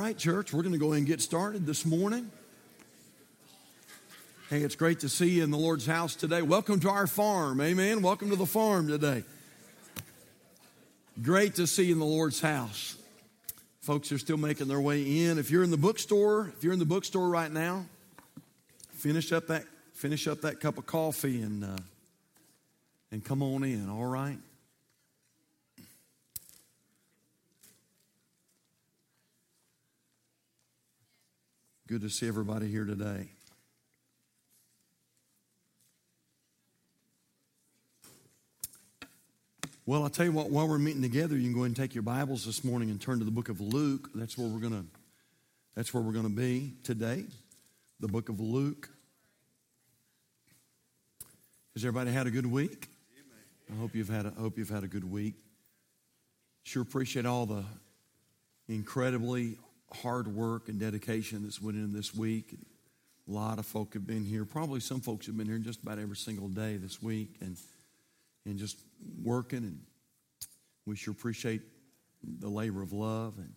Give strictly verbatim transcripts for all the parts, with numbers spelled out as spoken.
right, church, we're going to go ahead and get started this morning. Hey, it's great to see you in the Lord's house today. Welcome to our farm, amen. Welcome to the farm today. Great to see you in the Lord's house. Folks are still making their way in. If you're in the bookstore, if you're in the bookstore right now, finish up that finish up that cup of coffee and uh, and come on in. All right. Good to see everybody here today. Well, I'll tell you what, while we're meeting together, you can go ahead and take your Bibles this morning and turn to the book of Luke. That's where we're gonna that's where we're gonna be today. The book of Luke. Has everybody had a good week? I hope you've had a I hope you've had a good week. Sure appreciate all the incredibly hard work and dedication that's went in this week. A lot of folk have been here. Probably some folks have been here just about every single day this week and and just working, and we sure appreciate the labor of love. And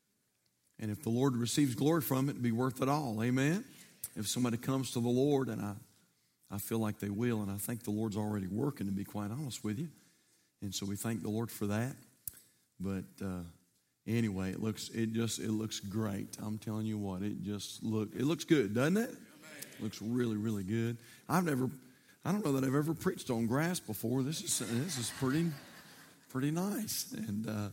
and if the Lord receives glory from it, it'd be worth it all. Amen? If somebody comes to the Lord, and I, I feel like they will, and I think the Lord's already working, to be quite honest with you. And so we thank the Lord for that. But uh Anyway, it looks it just it looks great. I'm telling you what, it just look it looks good, doesn't it? It looks really, really good. I've never I don't know that I've ever preached on grass before. This is this is pretty pretty nice. And uh,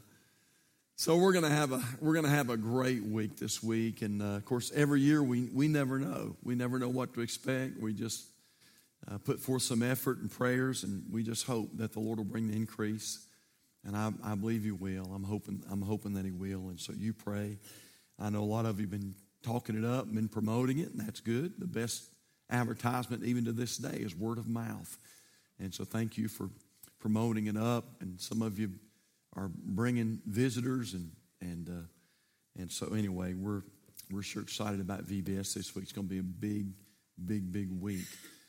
so we're gonna have a we're gonna have a great week this week. And uh, of course, every year we we never know. We never know what to expect. We just uh, put forth some effort and prayers, and we just hope that the Lord will bring the increase. And I, I believe He will. I'm hoping. I'm hoping that He will. And so you pray. I know a lot of you have been talking it up, been promoting it, and that's good. The best advertisement, even to this day, is word of mouth. And so thank you for promoting it up. And some of you are bringing visitors, and and uh, and so anyway, we're we're sure excited about V B S this week. It's going to be a big, big, big week.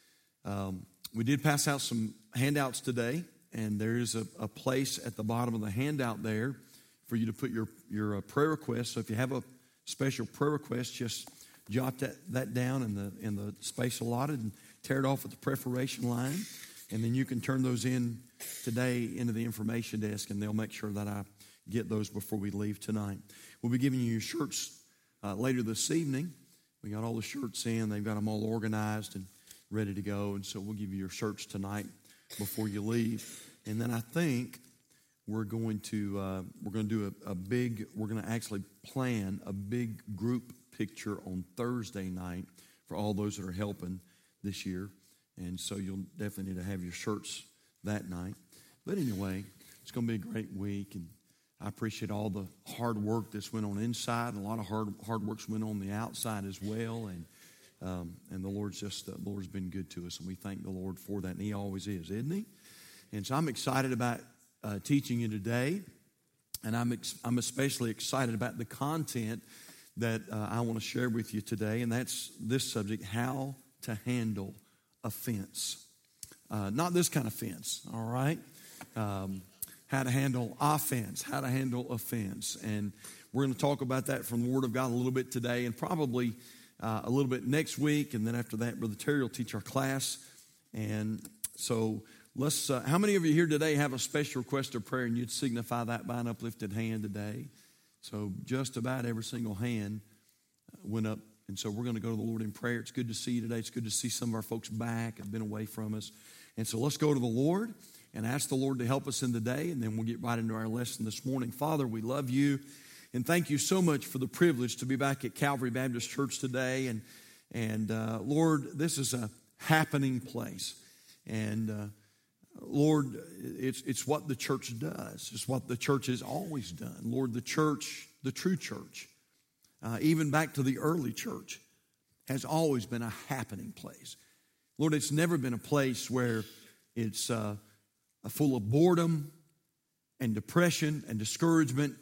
Um, we did pass out some handouts today. And there is a, a place at the bottom of the handout there for you to put your, your uh, prayer request. So if you have a special prayer request, just jot that, that down in the in the space allotted and tear it off at the preparation line. And then you can turn those in today into the information desk, and they'll make sure that I get those before we leave tonight. We'll be giving you your shirts uh, later this evening. We got all the shirts in. They've got them all organized and ready to go. And so we'll give you your shirts tonight before you leave. And then I think we're going to uh, we're going to do a, a big we're going to actually plan a big group picture on Thursday night for all those that are helping this year. And so you'll definitely need to have your shirts that night. But anyway, it's going to be a great week, and I appreciate all the hard work that's went on inside, and a lot of hard hard work's went on the outside as well. And um, and the Lord's just the Lord's been good to us, and we thank the Lord for that. And He always is, isn't He? And so I'm excited about uh, teaching you today, and I'm ex- I'm especially excited about the content that uh, I want to share with you today, and that's this subject: how to handle offense. Uh, not this kind of fence, all right? Um, how to handle offense, how to handle offense. And we're going to talk about that from the Word of God a little bit today, and probably uh, a little bit next week, and then after that, Brother Terry will teach our class. And so let's, uh, how many of you here today have a special request of prayer, and you'd signify that by an uplifted hand today? So just about every single hand went up. And so we're going to go to the Lord in prayer. It's good to see you today. It's good to see some of our folks back, have been away from us. And so let's go to the Lord and ask the Lord to help us in the day, and then we'll get right into our lesson this morning. Father, we love you, and thank you so much for the privilege to be back at Calvary Baptist Church today. And, and uh, Lord, this is a happening place. And uh, Lord, it's it's what the church does. It's what the church has always done. Lord, the church, the true church, uh, even back to the early church, has always been a happening place. Lord, it's never been a place where it's uh, full of boredom and depression and discouragement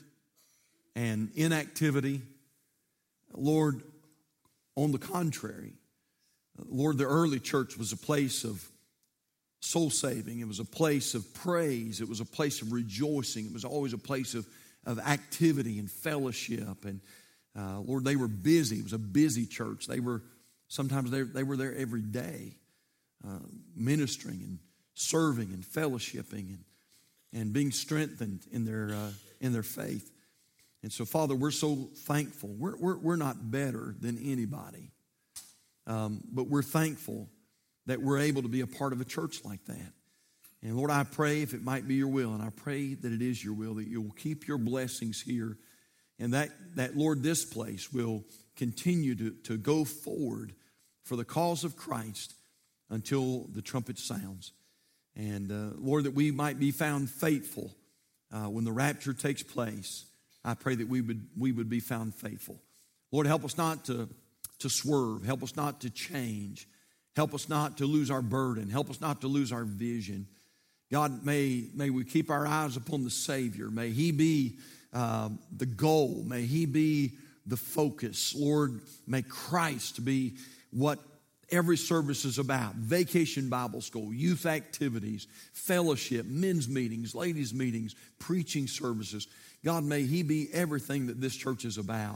and inactivity. Lord, on the contrary, Lord, the early church was a place of soul saving. It was a place of praise. It was a place of rejoicing. It was always a place of, of activity and fellowship. And Uh, Lord, they were busy. It was a busy church. They were, sometimes they, they were there every day, uh, ministering and serving and fellowshipping and, and being strengthened in their, uh, in their faith. And so, Father, we're so thankful. We're, we're, we're not better than anybody, um, but we're thankful that we're able to be a part of a church like that. And Lord, I pray if it might be your will, and I pray that it is your will, that you will keep your blessings here. And that, that, Lord, this place will continue to, to go forward for the cause of Christ until the trumpet sounds. And, uh, Lord, that we might be found faithful uh, when the rapture takes place. I pray that we would, we would be found faithful. Lord, help us not to, to swerve. Help us not to change. Help us not to lose our burden. Help us not to lose our vision. God, may, may we keep our eyes upon the Savior. May He be Uh, the goal. May He be the focus. Lord, may Christ be what every service is about. Vacation Bible School, youth activities, fellowship, men's meetings, ladies' meetings, preaching services. God, may He be everything that this church is about.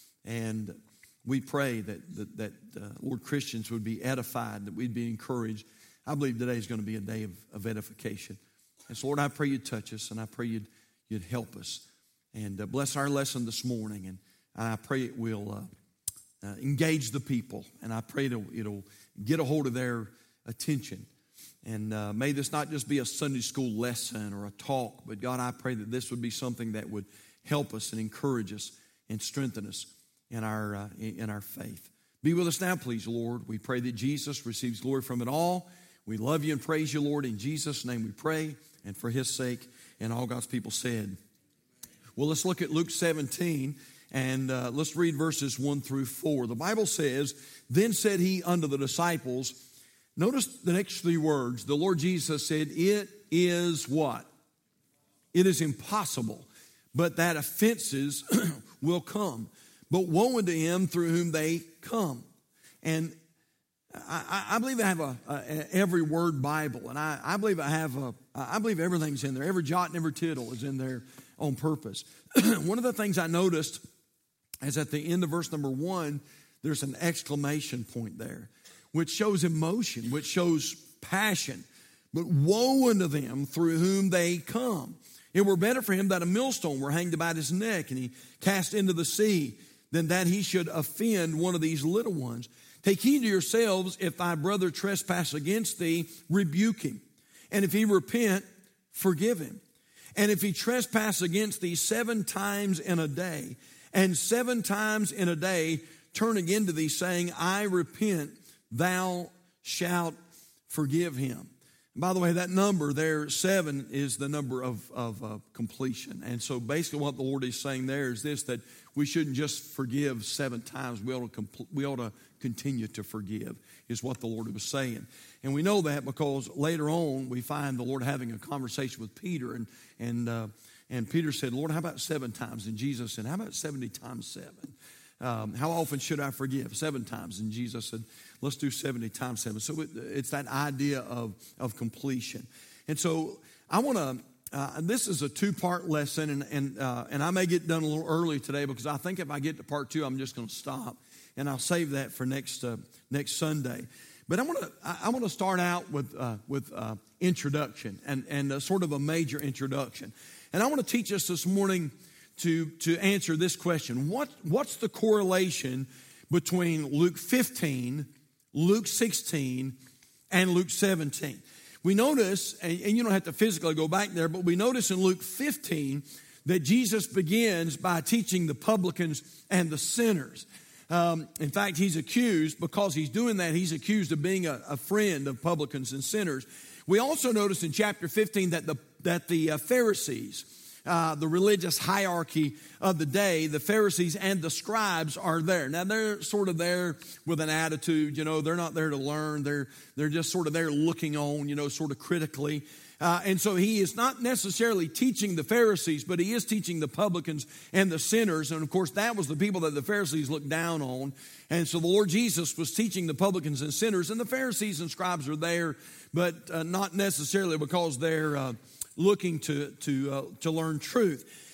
And we pray that, that, that uh, Lord, Christians would be edified, that we'd be encouraged. I believe today is going to be a day of, of edification. And so, Lord, I pray you'd touch us, and I pray you'd, you'd help us. And uh, bless our lesson this morning. And I pray it will uh, uh, engage the people. And I pray it'll, it'll get a hold of their attention. And uh, may this not just be a Sunday school lesson or a talk, but God, I pray that this would be something that would help us and encourage us and strengthen us in our, uh, in our faith. Be with us now, please, Lord. We pray that Jesus receives glory from it all. We love you and praise you, Lord. In Jesus' name we pray, and for His sake. And all God's people said. Well, let's look at Luke seventeen, and uh, let's read verses one through four. The Bible says, "Then said He unto the disciples," notice the next three words. The Lord Jesus said, "It is" what? "It is impossible, but that offenses will come. But woe unto him through whom they come." And I, I believe I have a, a every word Bible, and I, I believe I have a, I believe everything's in there. Every jot and every tittle is in there on purpose. One of the things I noticed is at the end of verse number one, there's an exclamation point there, which shows emotion, which shows passion. But woe unto them through whom they come. It were better for him that a millstone were hanged about his neck and he cast into the sea, than that he should offend one of these little ones. Take heed to yourselves, if thy brother trespass against thee, rebuke him. And if he repent, forgive him. And if he trespass against thee seven times in a day, and seven times in a day turn again to thee, saying, I repent, thou shalt forgive him. And by the way, that number there, seven, is the number of, of uh, completion. And so basically what the Lord is saying there is this, that we shouldn't just forgive seven times. We ought to, compl- we ought to continue to forgive, is what the Lord was saying. And we know that because later on we find the Lord having a conversation with Peter. And and uh, and Peter said, Lord, how about seven times? And Jesus said, how about seventy times seven? Um, how often should I forgive? Seven times. And Jesus said, let's do seventy times seven. So it, it's that idea of, of completion. And so I want to, uh, this is a two-part lesson, and and, uh, and I may get done a little early today because I think if I get to part two, I'm just going to stop. And I'll save that for next uh, next Sunday. But I want to I want to start out with uh, with uh, introduction and and uh, sort of a major introduction. And I want to teach us this morning to to answer this question: What what's the correlation between Luke fifteen, Luke sixteen, and Luke seventeen? We notice, and, and you don't have to physically go back there, but we notice in Luke fifteen that Jesus begins by teaching the publicans and the sinners. Um, in fact, he's accused, because he's doing that, he's accused of being a, a friend of publicans and sinners. We also notice in chapter fifteen that the that the uh, Pharisees, uh, the religious hierarchy of the day, the Pharisees and the scribes are there. Now, they're sort of there with an attitude, you know, they're not there to learn. They're, they're just sort of there looking on, you know, sort of critically. Uh, and so he is not necessarily teaching the Pharisees, but he is teaching the publicans and the sinners. And of course, that was the people that the Pharisees looked down on. And so the Lord Jesus was teaching the publicans and sinners, and the Pharisees and scribes are there, but uh, not necessarily because they're uh, looking to to uh, to learn truth.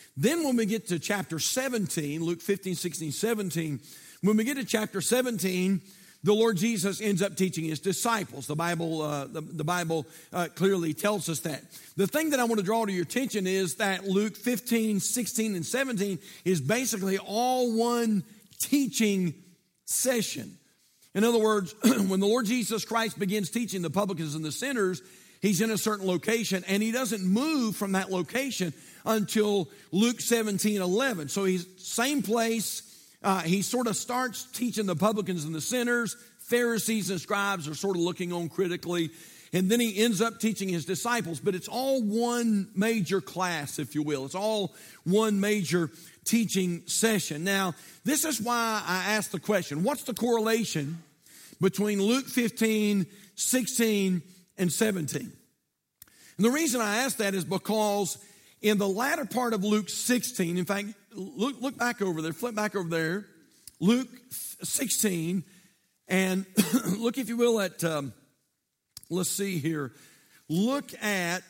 Then when we get to chapter seventeen, Luke fifteen, sixteen, seventeen, when we get to chapter seventeen, the Lord Jesus ends up teaching his disciples. The Bible, uh, the, the Bible uh, clearly tells us that. The thing that I want to draw to your attention is that Luke fifteen, sixteen, and seventeen is basically all one teaching session. In other words, when the Lord Jesus Christ begins teaching the publicans and the sinners, he's in a certain location, and he doesn't move from that location until Luke seventeen, eleven. So he's same place. Uh, he sort of starts teaching the publicans and the sinners. Pharisees and scribes are sort of looking on critically. And then he ends up teaching his disciples. But it's all one major class, if you will. It's all one major teaching session. Now, this is why I asked the question, what's the correlation between Luke fifteen, sixteen, and seventeen? And the reason I asked that is because in the latter part of Luke sixteen, in fact, look, look back over there, flip back over there, Luke sixteen, and look, if you will, at, um, let's see here, look at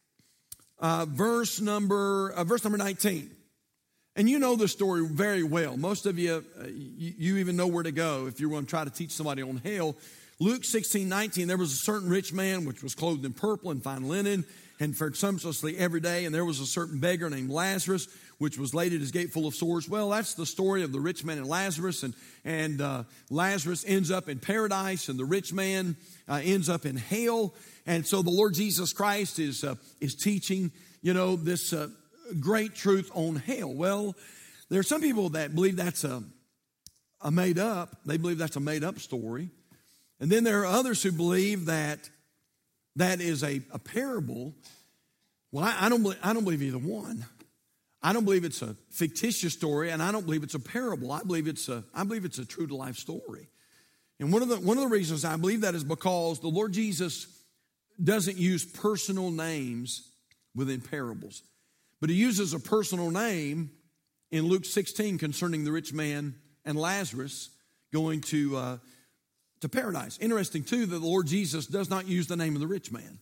uh, verse number uh, verse number nineteen. And you know the story very well. Most of you, uh, you, you even know where to go if you're going to try to teach somebody on hell. Luke sixteen, nineteen, there was a certain rich man which was clothed in purple and fine linen and fared sumptuously every day. And there was a certain beggar named Lazarus, which was laid at his gate full of sores. Well, that's the story of the rich man and Lazarus. And, and uh, Lazarus ends up in paradise, and the rich man uh, ends up in hell. And so the Lord Jesus Christ is, uh, is teaching, you know, this uh, great truth on hell. Well, there are some people that believe that's a, a made up. They believe that's a made up story. And then there are others who believe that that is a, a parable. Well, I, I don't believe, I don't believe either one. I don't believe it's a fictitious story, and I don't believe it's a parable. I believe it's a I believe it's a true to life story. And one of the one of the reasons I believe that is because the Lord Jesus doesn't use personal names within parables, but he uses a personal name in Luke sixteen concerning the rich man and Lazarus going to uh, to paradise. Interesting, too, that the Lord Jesus does not use the name of the rich man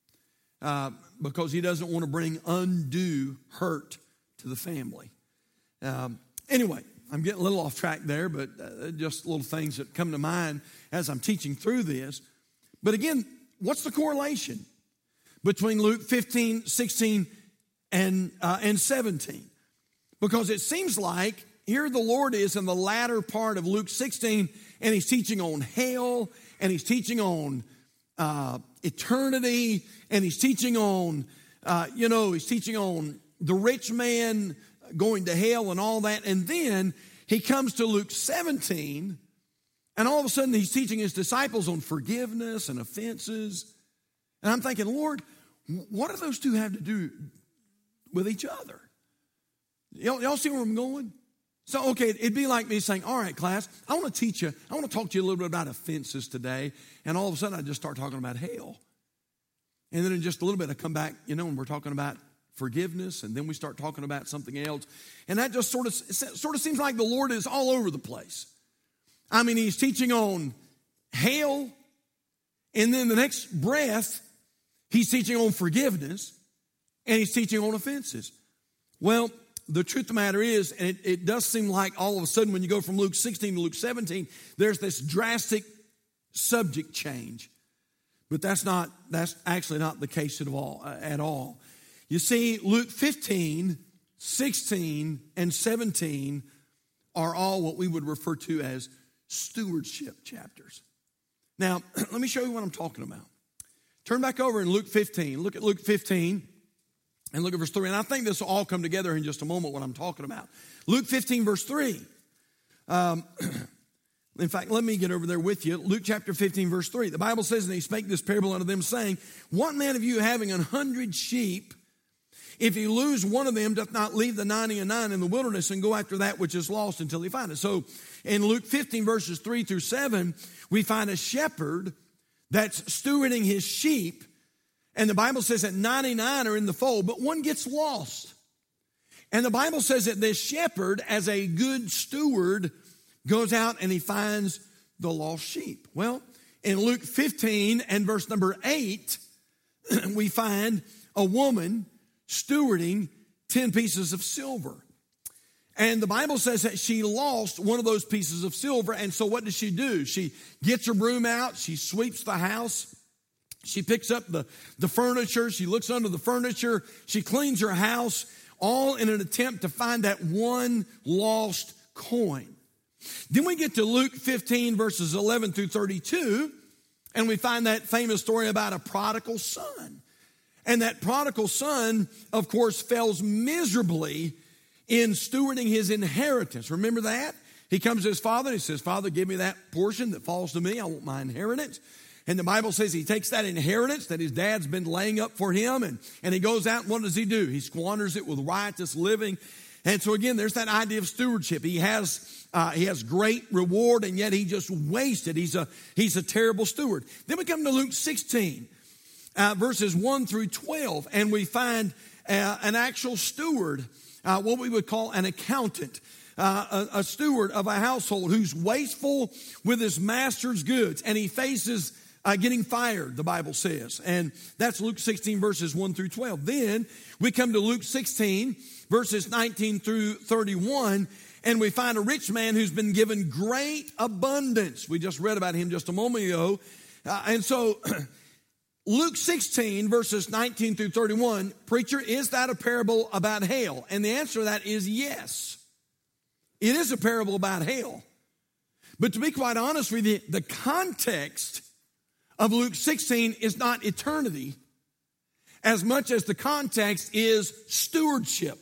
uh, because he doesn't want to bring undue hurt to the family. Um, anyway, I'm getting a little off track there, but uh, just little things that come to mind as I'm teaching through this. But again, what's the correlation between Luke fifteen, sixteen, and, uh, and seventeen? Because it seems like here the Lord is in the latter part of Luke sixteen, and he's teaching on hell, and he's teaching on uh, eternity, and he's teaching on, uh, you know, he's teaching on the rich man going to hell and all that. And then he comes to Luke seventeen, and all of a sudden he's teaching his disciples on forgiveness and offenses. And I'm thinking, Lord, what do those two have to do with each other? Y'all, y'all see where I'm going? So, okay, it'd be like me saying, all right, class, I want to teach you, I want to talk to you a little bit about offenses today. And all of a sudden I just start talking about hell. And then in just a little bit I come back, you know, and we're talking about forgiveness, and then we start talking about something else. And that just sort of, sort of seems like the Lord is all over the place. I mean, he's teaching on hell, and then the next breath, he's teaching on forgiveness, and he's teaching on offenses. Well, the truth of the matter is, and it, it does seem like all of a sudden when you go from Luke sixteen to Luke seventeen, there's this drastic subject change. But that's not, that's actually not the case at all. Uh, at all. You see, Luke fifteen, sixteen, and seventeen are all what we would refer to as stewardship chapters. Now, let me show you what I'm talking about. Turn back over in Luke fifteen. Look at Luke fifteen and look at verse three. And I think this will all come together in just a moment what I'm talking about. Luke fifteen, verse three. Um, in fact, let me get over there with you. Luke chapter fifteen, verse three. The Bible says, and he spake this parable unto them, saying, what man of you having an hundred sheep, if he lose one of them, doth not leave the ninety and nine in the wilderness and go after that which is lost until he find it? So in Luke fifteen, verses three through seven, we find a shepherd that's stewarding his sheep. And the Bible says that ninety-nine are in the fold, but one gets lost. And the Bible says that this shepherd, as a good steward, goes out and he finds the lost sheep. Well, in Luke fifteen and verse number eight, we find a woman stewarding ten pieces of silver. And the Bible says that she lost one of those pieces of silver. And so what does she do? She gets her broom out. She sweeps the house. She picks up the, the furniture. She looks under the furniture. She cleans her house, all in an attempt to find that one lost coin. Then we get to Luke fifteen, verses eleven through thirty-two, and we find that famous story about a prodigal son. And that prodigal son, of course, fails miserably in stewarding his inheritance. Remember that? He comes to his father and he says, Father, give me that portion that falls to me. I want my inheritance. And the Bible says he takes that inheritance that his dad's been laying up for him, and, and he goes out, and what does he do? He squanders it with riotous living. And so again, there's that idea of stewardship. He has uh, he has great reward, and yet he just wasted. He's a he's a terrible steward. Then we come to Luke sixteen, uh, verses one through twelve, and we find uh, an actual steward, uh, what we would call an accountant, uh, a, a steward of a household who's wasteful with his master's goods, and he faces Uh, getting fired, the Bible says. And that's Luke sixteen, verses one through twelve. Then we come to Luke sixteen, verses nineteen through thirty-one, and we find a rich man who's been given great abundance. We just read about him just a moment ago. Uh, and so Luke sixteen, verses nineteen through thirty-one, preacher, is that a parable about hell? And the answer to that is yes. It is a parable about hell. But to be quite honest with you, the context of Luke sixteen is not eternity as much as the context is stewardship.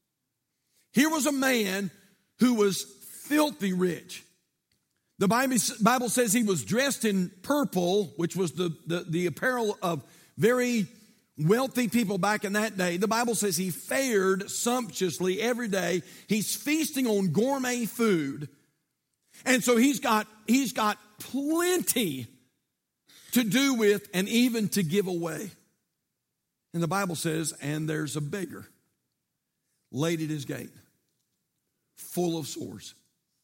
Here was a man who was filthy rich. The Bible says he was dressed in purple, which was the, the, the apparel of very wealthy people back in that day. The Bible says he fared sumptuously every day. He's feasting on gourmet food. And so he's got, he's got plenty to do with and even to give away. And the Bible says, and there's a beggar laid at his gate, full of sores.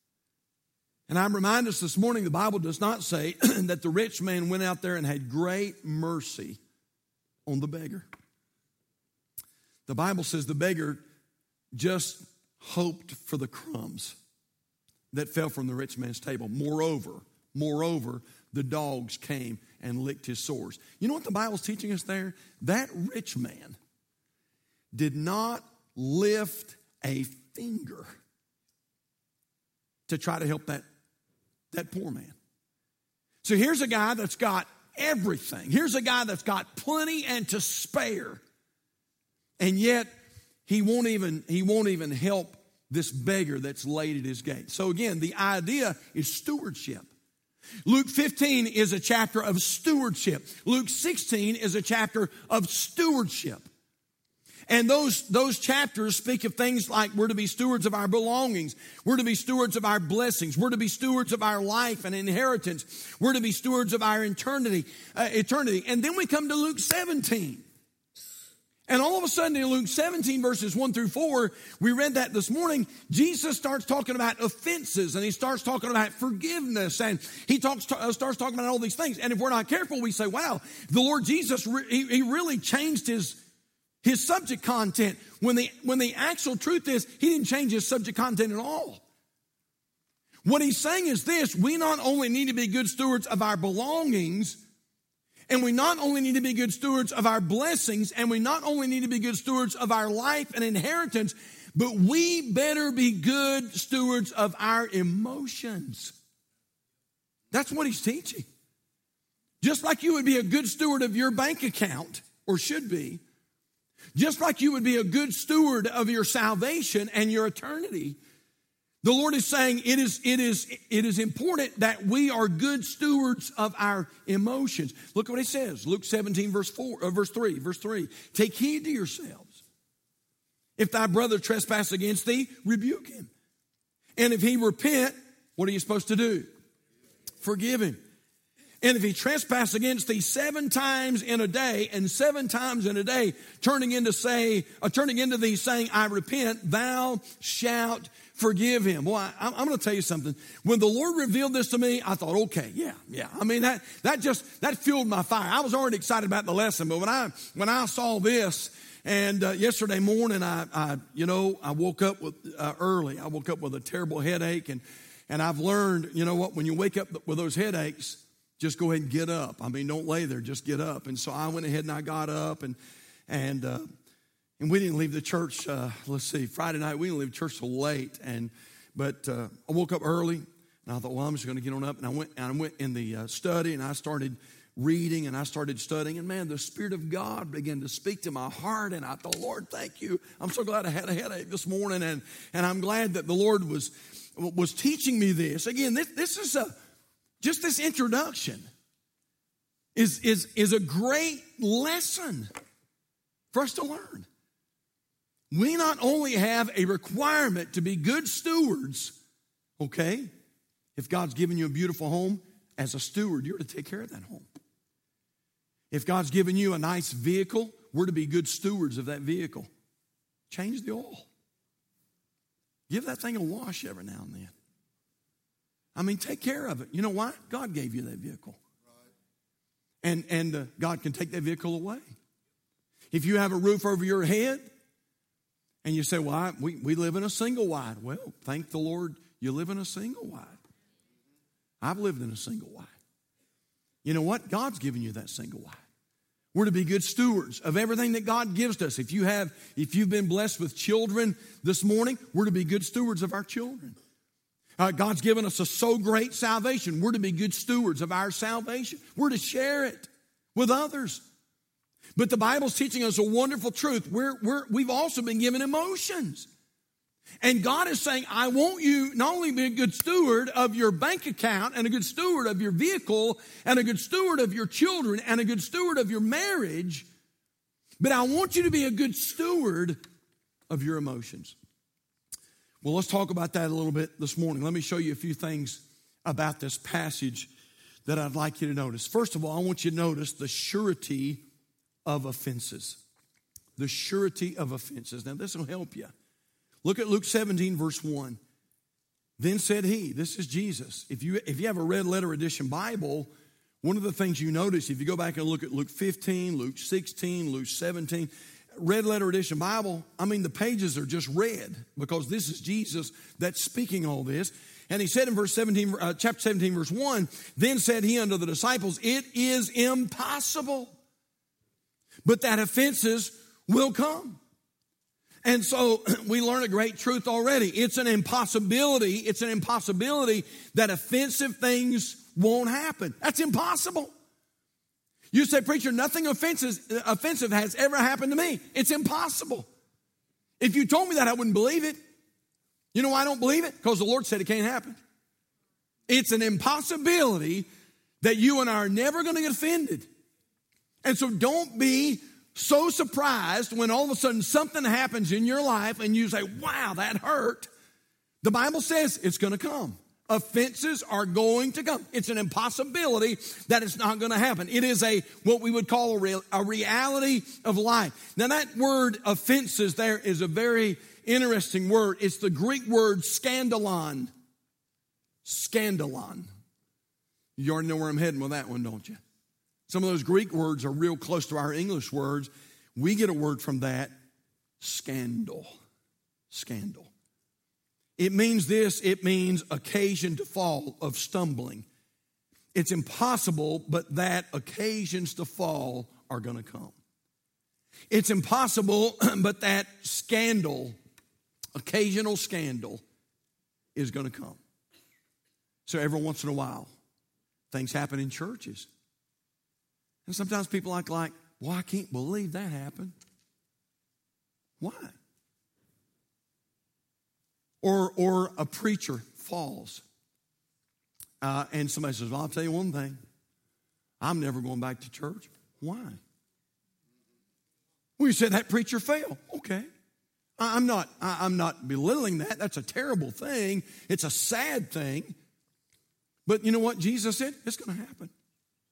And I'm reminded us this morning, the Bible does not say that the rich man went out there and had great mercy on the beggar. The Bible says the beggar just hoped for the crumbs that fell from the rich man's table. Moreover, moreover, the dogs came and licked his sores. You know what the Bible's teaching us there? That rich man did not lift a finger to try to help that, that poor man. So here's a guy that's got everything. Here's a guy that's got plenty and to spare. And yet he won't even, he won't even help this beggar that's laid at his gate. So again, the idea is stewardship. Luke fifteen is a chapter of stewardship. Luke sixteen is a chapter of stewardship. And those, those chapters speak of things like we're to be stewards of our belongings. We're to be stewards of our blessings. We're to be stewards of our life and inheritance. We're to be stewards of our eternity. Uh, eternity. And then we come to Luke seventeen. And all of a sudden in Luke seventeen, verses one through four, we read that this morning, Jesus starts talking about offenses, and he starts talking about forgiveness, and he talks, uh, starts talking about all these things. And if we're not careful, we say, wow, the Lord Jesus, re- he, he really changed his, his subject content. When the, when the actual truth is, he didn't change his subject content at all. What he's saying is this: we not only need to be good stewards of our belongings, and we not only need to be good stewards of our blessings, and we not only need to be good stewards of our life and inheritance, but we better be good stewards of our emotions. That's what he's teaching. Just like you would be a good steward of your bank account, or should be, just like you would be a good steward of your salvation and your eternity, the Lord is saying it is, it is, it is important that we are good stewards of our emotions. Look what he says, Luke seventeen, verse four, uh, verse three, verse three. Take heed to yourselves. If thy brother trespass against thee, rebuke him. And if he repent, what are you supposed to do? Forgive him. And if he trespass against thee seven times in a day, and seven times in a day, turning into say, uh, turning into thee saying, I repent, thou shalt forgive him. Well, I, I'm going to tell you something. When the Lord revealed this to me, I thought, okay, yeah, yeah. I mean, that that just that fueled my fire. I was already excited about the lesson, but when I when I saw this, and uh, yesterday morning, I, I you know I woke up with uh, early. I woke up with a terrible headache, and and I've learned, you know what, when you wake up with those headaches, just go ahead and get up. I mean, don't lay there, just get up. And so I went ahead and I got up, and and uh, and we didn't leave the church. Uh, let's see, Friday night we didn't leave church till late. And but uh, I woke up early, and I thought, well, I'm just going to get on up. And I went and I went in the uh, study, and I started reading, and I started studying. And man, the Spirit of God began to speak to my heart. And I thought, Lord, thank you. I'm so glad I had a headache this morning, and and I'm glad that the Lord was was teaching me this. Again, this, this is a just this introduction is, is, is a great lesson for us to learn. We not only have a requirement to be good stewards, okay? If God's given you a beautiful home, as a steward, you're to take care of that home. If God's given you a nice vehicle, we're to be good stewards of that vehicle. Change the oil. Give that thing a wash every now and then. I mean, take care of it. You know why? God gave you that vehicle. And, and uh, God can take that vehicle away. If you have a roof over your head, and you say, well, I, we, we live in a single wide. Well, thank the Lord you live in a single wide. I've lived in a single wide. You know what? God's given you that single wide. We're to be good stewards of everything that God gives to us. If you have, if you've been blessed with children this morning, we're to be good stewards of our children. Uh, God's given us a so great salvation. We're to be good stewards of our salvation. We're to share it with others. But the Bible's teaching us a wonderful truth. We're, we're, we've also been given emotions. And God is saying, I want you not only to be a good steward of your bank account and a good steward of your vehicle and a good steward of your children and a good steward of your marriage, but I want you to be a good steward of your emotions. Well, let's talk about that a little bit this morning. Let me show you a few things about this passage that I'd like you to notice. First of all, I want you to notice the surety of offenses. The surety of offenses. Now, this will help you. Look at Luke seventeen, verse one. Then said he, this is Jesus. If you, if you have a red letter edition Bible, one of the things you notice, if you go back and look at Luke fifteen, Luke sixteen, Luke seventeen, red letter edition Bible, I mean, the pages are just red because this is Jesus that's speaking all this. And he said in verse seventeen, uh, chapter seventeen, verse one, then said he unto the disciples, it is impossible, but that offenses will come. And so we learn a great truth already. It's an impossibility. It's an impossibility that offensive things won't happen. That's impossible. You say, preacher, nothing offensive, offensive has ever happened to me. It's impossible. If you told me that, I wouldn't believe it. You know why I don't believe it? Because the Lord said it can't happen. It's an impossibility that you and I are never going to get offended. And so don't be so surprised when all of a sudden something happens in your life and you say, wow, that hurt. The Bible says it's going to come. Offenses are going to come. It's an impossibility that it's not going to happen. It is a what we would call a, real, a reality of life. Now that word offenses there is a very interesting word. It's the Greek word scandalon. Scandalon. You already know where I'm heading with that one, don't you? Some of those Greek words are real close to our English words. We get a word from that, scandal. Scandal. It means this, it means occasion to fall, of stumbling. It's impossible, but that occasions to fall are going to come. It's impossible, but that scandal, occasional scandal, is going to come. So every once in a while, things happen in churches. And sometimes people act like, well, I can't believe that happened. Why? Or, or a preacher falls. Uh, and somebody says, well, I'll tell you one thing. I'm never going back to church. Why? Well, you said that preacher fell. Okay. I'm not, I'm not belittling that. That's a terrible thing. It's a sad thing. But you know what Jesus said? It's going to happen.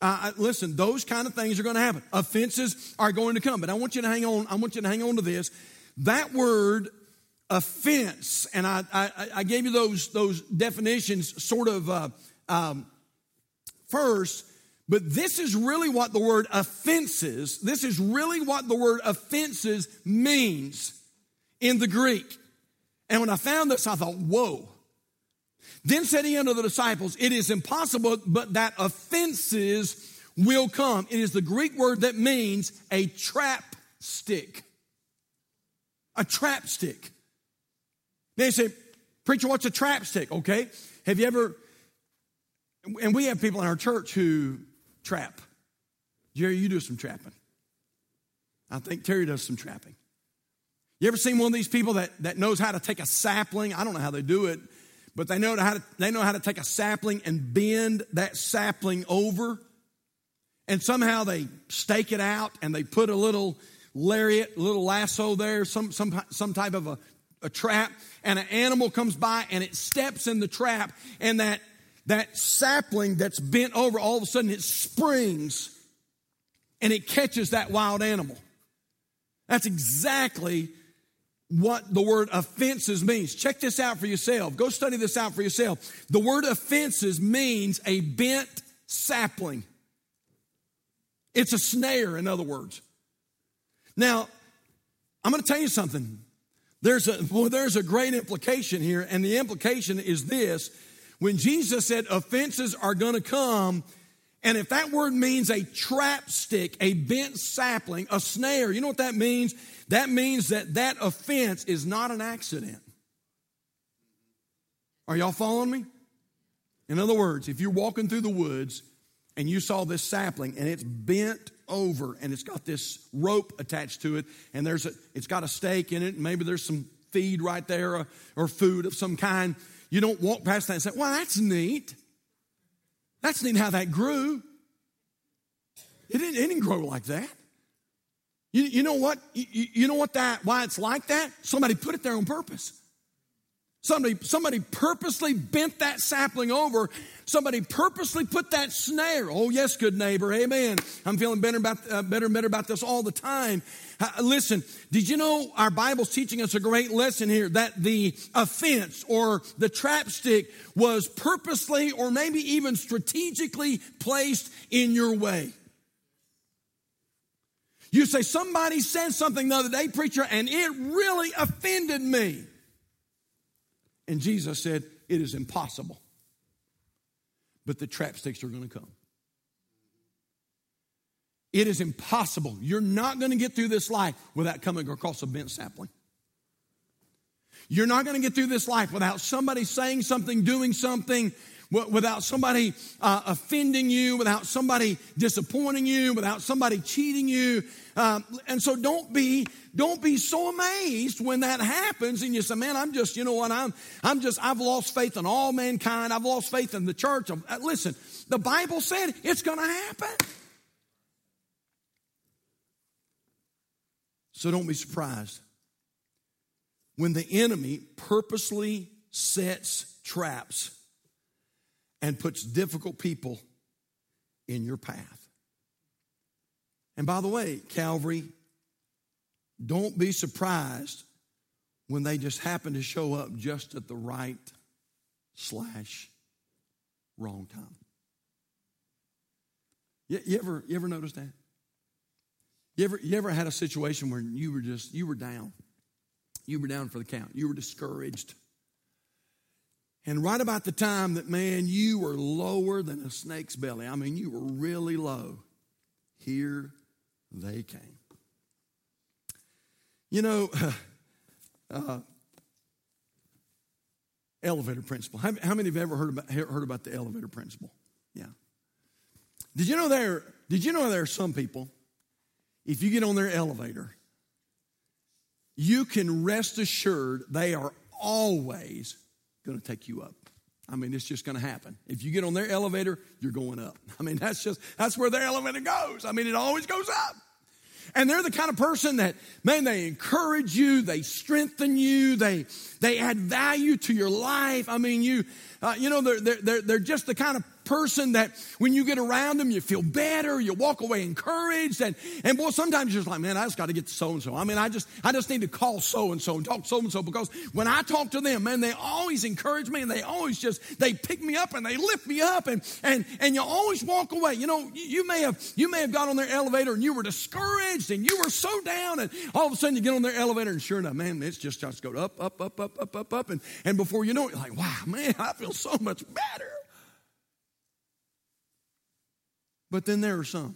Uh, listen, those kind of things are going to happen. Offenses are going to come. But I want you to hang on. I want you to hang on to this. That word offense, and I, I, I gave you those, those definitions sort of uh, um, first, but this is really what the word offenses, this is really what the word offenses means in the Greek. And when I found this, I thought, whoa. Then said he unto the disciples, it is impossible, but that offenses will come. It is the Greek word that means a trap stick. A trap stick. They say, preacher, what's a trap stick? Okay. Have you ever, and we have people in our church who trap. Jerry, you do some trapping. I think Terry does some trapping. You ever seen one of these people that, that knows how to take a sapling? I don't know how they do it. But they know how to, they know how to take a sapling and bend that sapling over. And somehow they stake it out and they put a little lariat, a little lasso there, some, some, some type of a, a trap. And an animal comes by and it steps in the trap. And that, that sapling that's bent over, all of a sudden it springs and it catches that wild animal. That's exactly what the word offenses means. Check this out for yourself. Go study this out for yourself. The word offenses means a bent sapling. It's a snare, in other words. Now, I'm going to tell you something. There's a, well, there's a great implication here, and the implication is this. When Jesus said offenses are going to come, and if that word means a trap stick, a bent sapling, a snare, you know what that means? That means that that offense is not an accident. Are y'all following me? In other words, if you're walking through the woods and you saw this sapling and it's bent over and it's got this rope attached to it and there's a, it's got a stake in it and maybe there's some feed right there or, or food of some kind, you don't walk past that and say, well, that's neat. That's neat how that grew. It didn't, it didn't grow like that. You, you know what? You, you know what that, why it's like that? Somebody put it there on purpose. Somebody, somebody purposely bent that sapling over. Somebody purposely put that snare. Oh, yes, good neighbor. Amen. I'm feeling better about, uh, better and better about this all the time. Uh, listen, did you know our Bible's teaching us a great lesson here that the offense or the trap stick was purposely or maybe even strategically placed in your way? You say, somebody said something the other day, preacher, and it really offended me. And Jesus said, it is impossible. But the trap sticks are going to come. It is impossible. You're not going to get through this life without coming across a bent sapling. You're not going to get through this life without somebody saying something, doing something, without somebody uh, offending you, without somebody disappointing you, without somebody cheating you. Um, and so don't be don't be so amazed when that happens and you say, man, I'm just, you know what, I'm I'm just, I've lost faith in all mankind. I've lost faith in the church. Listen, the Bible said it's going to happen. So don't be surprised when the enemy purposely sets traps and puts difficult people in your path. And by the way, Calvary, don't be surprised when they just happen to show up just at the right slash wrong time. You, you ever you ever notice that? You ever you ever had a situation where you were just you were down, you were down for the count, you were discouraged. And right about the time that, man, you were lower than a snake's belly. I mean, you were really low. Here they came. You know, uh, elevator principle. How, how many have ever heard about, heard about the elevator principle? Yeah. Did you know there, did you know there are some people, if you get on their elevator, you can rest assured they are always going to take you up. I mean, it's just going to happen. If you get on their elevator, you're going up. I mean, that's just, that's where their elevator goes. I mean, it always goes up. And they're the kind of person that, man, they encourage you, they strengthen you, they they add value to your life. I mean, you uh, you know, they're, they're, they're just the kind of person that when you get around them, you feel better, you walk away encouraged. And, and boy, sometimes you're just like, man, I just got to get to so-and-so. I mean, I just, I just need to call so-and-so and talk so-and-so, because when I talk to them, man, they always encourage me, and they always just, they pick me up and they lift me up, and, and, and you always walk away. You know, you may have, you may have got on their elevator and you were discouraged and you were so down, and all of a sudden you get on their elevator and sure enough, man, it's just starts to go up, up, up, up, up, up, up. And, and before you know it, you're like, wow, man, I feel so much better. But then there are some.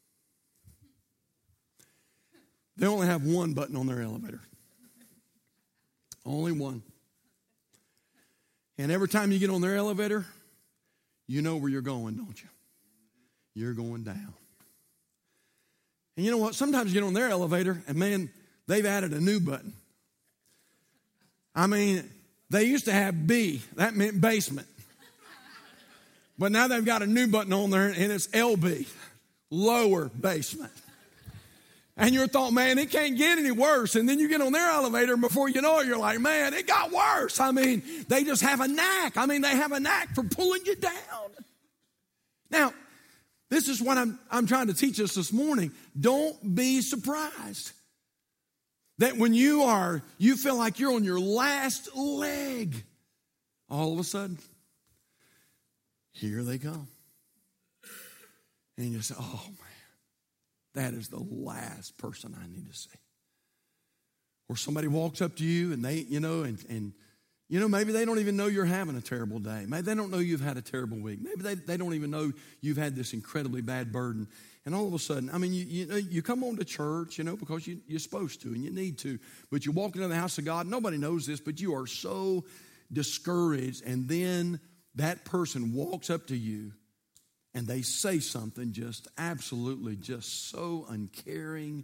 They only have one button on their elevator. Only one. And every time you get on their elevator, you know where you're going, don't you? You're going down. And you know what? Sometimes you get on their elevator and, man, they've added a new button. I mean, they used to have B. That meant basement. But now they've got a new button on there, and it's L B, lower basement. And you're thought, man, it can't get any worse. And then you get on their elevator, and before you know it, you're like, man, it got worse. I mean, they just have a knack. I mean, they have a knack for pulling you down. Now, this is what I'm, I'm trying to teach us this morning. Don't be surprised that when you are, you feel like you're on your last leg, all of a sudden, here they come. And you say, oh, man, that is the last person I need to see. Or somebody walks up to you and they, you know, and, and you know, maybe they don't even know you're having a terrible day. Maybe they don't know you've had a terrible week. Maybe they, they don't even know you've had this incredibly bad burden. And all of a sudden, I mean, you you, know, you come on to church, you know, because you, you're supposed to and you need to. But you walk into the house of God. Nobody knows this, but you are so discouraged. And then that person walks up to you and they say something just absolutely just so uncaring.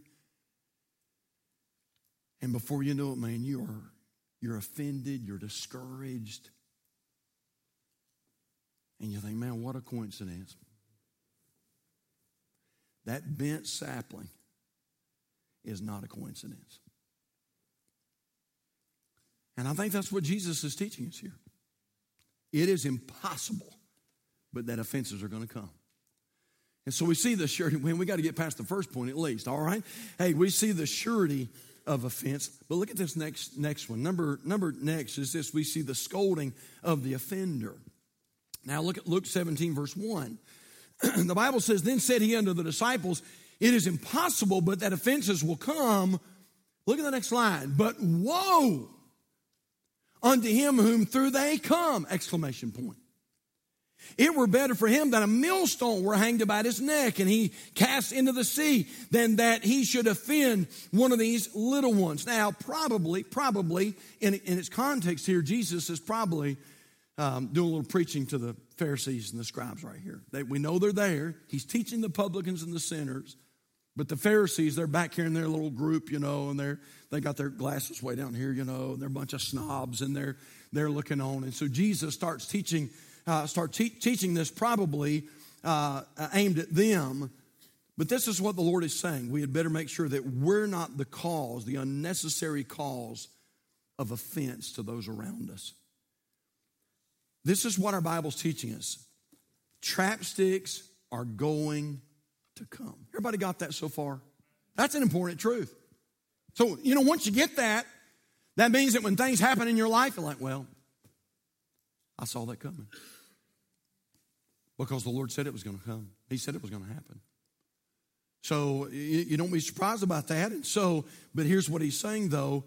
And before you know it, man, you are you're offended, you're discouraged. And you think, man, what a coincidence. That bent sapling is not a coincidence. And I think that's what Jesus is teaching us here. It is impossible, but that offenses are going to come. And so we see the surety. Man, we got to get past the first point at least, all right? Hey, we see the surety of offense. But look at this next next one. Number, number next is this. We see the scolding of the offender. Now look at Luke seventeen, verse one. The Bible says, then said he unto the disciples, it is impossible, but that offenses will come. Look at the next line. But woe unto him whom through they come! Exclamation point. It were better for him that a millstone were hanged about his neck and he cast into the sea than that he should offend one of these little ones. Now, probably, probably, in, in its context here, Jesus is probably um, doing a little preaching to the Pharisees and the scribes right here. They, we know they're there. He's teaching the publicans and the sinners. But the Pharisees, they're back here in their little group, you know, and they're they got their glasses way down here, you know, and they're a bunch of snobs, and they're they're looking on. And so Jesus starts teaching, uh, start te- teaching this probably uh, aimed at them. But this is what the Lord is saying. We had better make sure that we're not the cause, the unnecessary cause of offense to those around us. This is what our Bible's teaching us. Trapsticks are going to come. Everybody got that so far? That's an important truth. So, you know, once you get that, that means that when things happen in your life, you're like, well, I saw that coming. Because the Lord said it was going to come. He said it was going to happen. So you, you don't be surprised about that. And so, but here's what he's saying, though.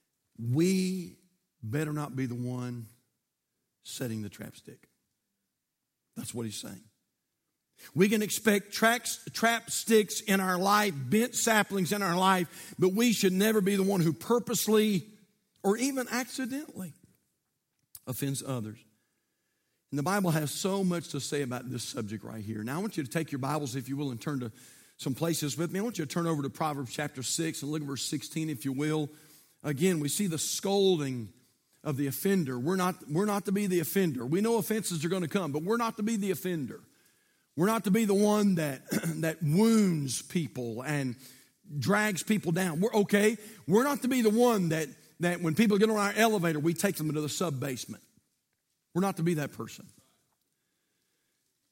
We better not be the one setting the trap stick. That's what he's saying. We can expect tracks, trap sticks in our life, bent saplings in our life, but we should never be the one who purposely or even accidentally offends others. And the Bible has so much to say about this subject right here. Now I want you to take your Bibles, if you will, and turn to some places with me. I want you to turn over to Proverbs chapter six and look at verse sixteen, if you will. Again, we see the scolding of the offender. We're not, we're not to be the offender. We know offenses are going to come, but we're not to be the offender. We're not to be the one that, that wounds people and drags people down. We're okay. We're not to be the one that, that when people get on our elevator, we take them into the sub-basement. We're not to be that person.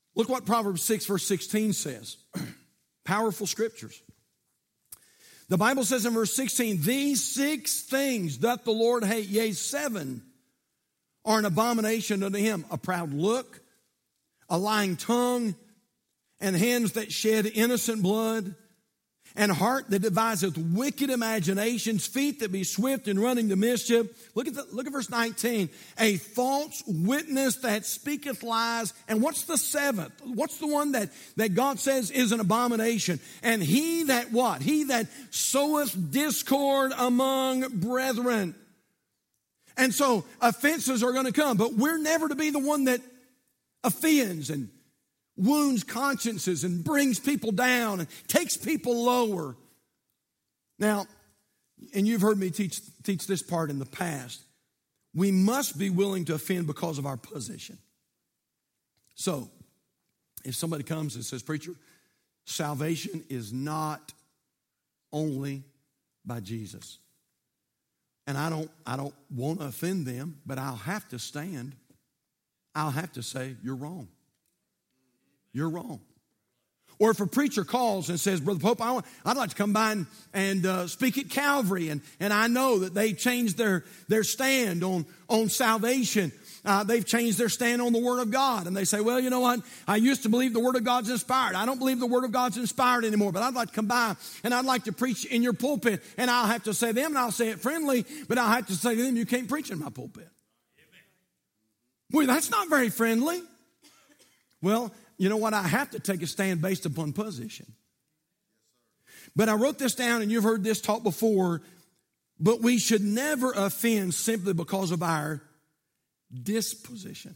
Look what Proverbs six, verse sixteen says. Powerful scriptures. The Bible says in verse sixteen, these six things doth the Lord hate, yea, seven are an abomination unto him. A proud look, a lying tongue, and hands that shed innocent blood, and heart that deviseth wicked imaginations, feet that be swift in running to mischief. Look at the, look at verse nineteen. A false witness that speaketh lies. And what's the seventh? What's the one that, that God says is an abomination? And he that what? He that soweth discord among brethren. And so offenses are going to come, but we're never to be the one that offends and wounds consciences and brings people down and takes people lower. Now, and you've heard me teach, teach this part in the past, we must be willing to offend because of our position. So, if somebody comes and says, preacher, salvation is not only by Jesus. And I don't, I don't want to offend them, but I'll have to stand. I'll have to say, you're wrong. You're wrong. Or if a preacher calls and says, Brother Pope, I want, I'd like to come by and, and uh, speak at Calvary, and, and I know that they changed their, their stand on, on salvation. Uh, they've changed their stand on the Word of God. And they say, well, you know what? I used to believe the Word of God's inspired. I don't believe the Word of God's inspired anymore, but I'd like to come by and I'd like to preach in your pulpit. And I'll have to say to them, and I'll say it friendly, but I'll have to say to them, you can't preach in my pulpit. Well, that's not very friendly. Well, you know what? I have to take a stand based upon position. But I wrote this down, and you've heard this taught before, but we should never offend simply because of our disposition.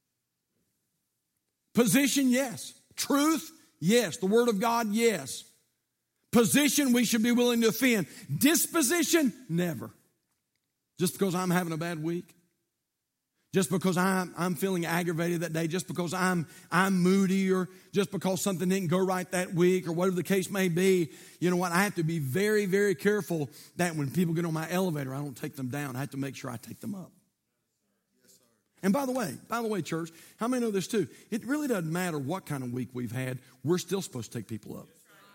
Position, yes. Truth, yes. The Word of God, yes. Position, we should be willing to offend. Disposition, never. Just because I'm having a bad week. Just because I'm, I'm feeling aggravated that day, just because I'm, I'm moody, or just because something didn't go right that week, or whatever the case may be, you know what? I have to be very, very careful that when people get on my elevator, I don't take them down. I have to make sure I take them up. Yes, sir. And by the way, by the way, church, how many know this too? It really doesn't matter what kind of week we've had. We're still supposed to take people up.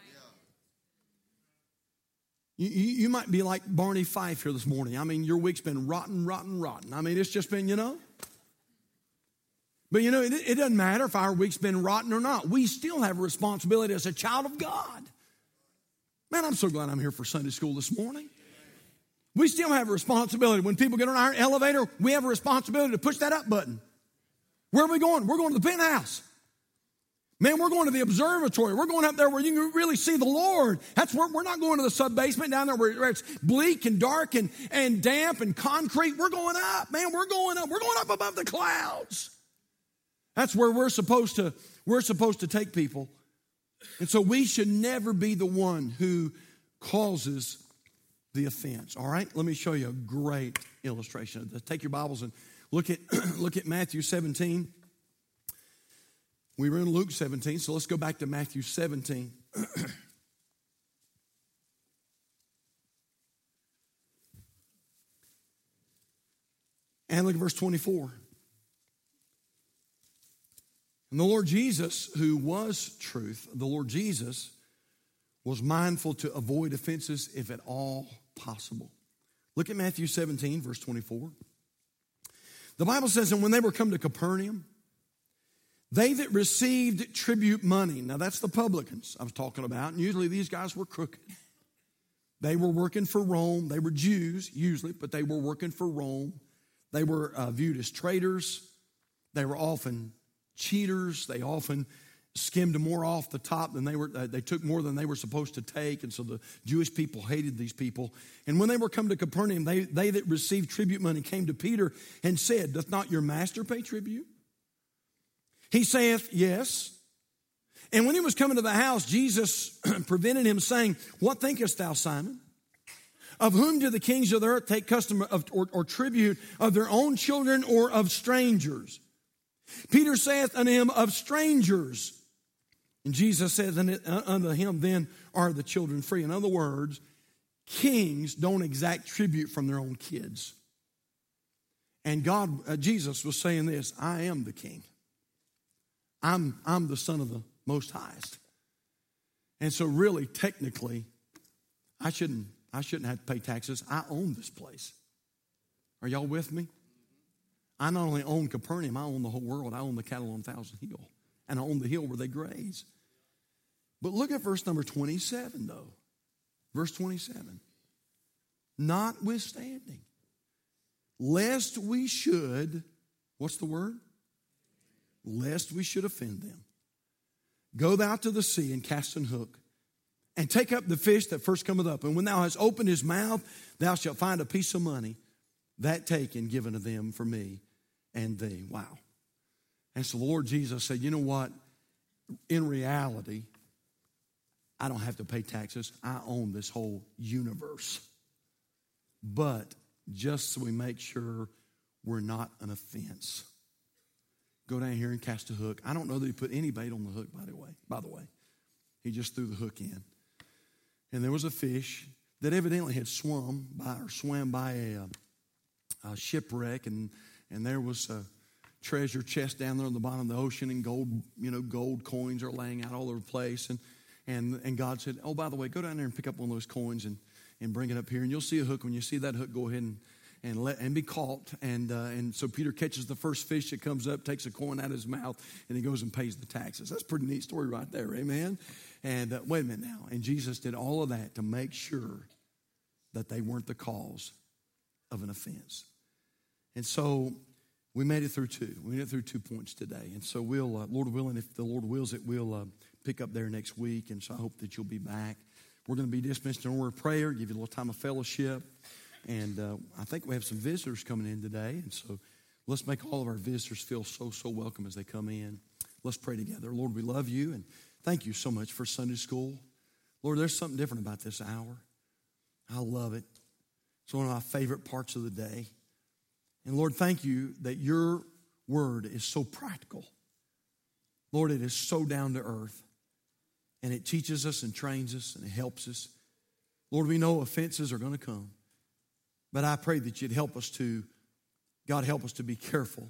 You, you, you might be like Barney Fife here this morning. I mean, your week's been rotten, rotten, rotten. I mean, it's just been, you know. But, you know, it, it doesn't matter if our week's been rotten or not. We still have a responsibility as a child of God. Man, I'm so glad I'm here for Sunday school this morning. We still have a responsibility. When people get on our elevator, we have a responsibility to push that up button. Where are we going? We're going to the penthouse. Man, we're going to the observatory. We're going up there where you can really see the Lord. That's where we're not going to the sub-basement down there where it's bleak and dark and, and damp and concrete. We're going up, man. We're going up. We're going up above the clouds. That's where we're supposed to, we're supposed to take people. And so we should never be the one who causes the offense. All right? Let me show you a great illustration of this. Take your Bibles and look at, look at Matthew seventeen. We were in Luke seventeen, so let's go back to Matthew seventeen. And look at verse twenty-four. And the Lord Jesus, who was truth, the Lord Jesus was mindful to avoid offenses if at all possible. Look at Matthew seventeen, verse twenty-four. The Bible says, and when they were come to Capernaum, they that received tribute money, now that's the publicans I was talking about, and usually these guys were crooked. They were working for Rome. They were Jews, usually, but they were working for Rome. They were uh, viewed as traitors. They were often cheaters. They often skimmed more off the top than they were. Uh, they took more than they were supposed to take, and so the Jewish people hated these people. And when they were come to Capernaum, they, they that received tribute money came to Peter and said, doth not your master pay tribute? He saith, yes. And when he was coming to the house, Jesus prevented him, saying, what thinkest thou, Simon? Of whom do the kings of the earth take custom of, or, or tribute, of their own children or of strangers? Peter saith unto him, of strangers. And Jesus saith unto him, then are the children free. In other words, kings don't exact tribute from their own kids. And God, uh, Jesus was saying this, I am the king. I'm, I'm the son of the Most Highest. And so really, technically, I shouldn't, I shouldn't have to pay taxes. I own this place. Are y'all with me? I not only own Capernaum, I own the whole world. I own the cattle on Thousand Hill. And I own the hill where they graze. But look at verse number twenty-seven, though. Verse twenty-seven. Notwithstanding, lest we should, what's the word? Lest we should offend them. Go thou to the sea and cast an hook, and take up the fish that first cometh up. And when thou hast opened his mouth, thou shalt find a piece of money. That take and given to them for me and thee. Wow. And so the Lord Jesus said, you know what? In reality, I don't have to pay taxes. I own this whole universe. But just so we make sure we're not an offense, go down here and cast a hook. I don't know that he put any bait on the hook, by the way. By the way, he just threw the hook in. And there was a fish that evidently had swum by or swam by a, a shipwreck, and and there was a treasure chest down there on the bottom of the ocean, and gold, you know, gold coins are laying out all over the place. And and and God said, oh, by the way, go down there and pick up one of those coins and and bring it up here, and you'll see a hook. When you see that hook, go ahead and and let and be caught. And uh, and so Peter catches the first fish that comes up, takes a coin out of his mouth, and he goes and pays the taxes. That's a pretty neat story right there, amen. And uh, wait a minute now, and Jesus did all of that to make sure that they weren't the cause of an offense. And so we made it through two. We made it through two points today. And so we'll, uh, Lord willing, if the Lord wills it, we'll uh, pick up there next week. And so I hope that you'll be back. We're going to be dismissed in a word of prayer, give you a little time of fellowship. And uh, I think we have some visitors coming in today. And so let's make all of our visitors feel so, so welcome as they come in. Let's pray together. Lord, we love you, and thank you so much for Sunday school. Lord, there's something different about this hour. I love it. It's one of my favorite parts of the day. And Lord, thank you that your word is so practical. Lord, it is so down to earth. And it teaches us and trains us and it helps us. Lord, we know offenses are going to come. But I pray that you'd help us to, God, help us to be careful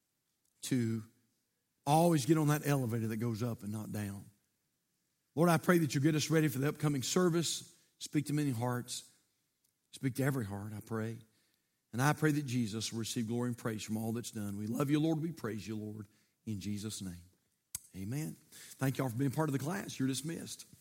to always get on that elevator that goes up and not down. Lord, I pray that you get us ready for the upcoming service. Speak to many hearts. Speak to every heart, I pray. And I pray that Jesus will receive glory and praise from all that's done. We love you, Lord. We praise you, Lord. In Jesus' name, amen. Thank you all for being part of the class. You're dismissed.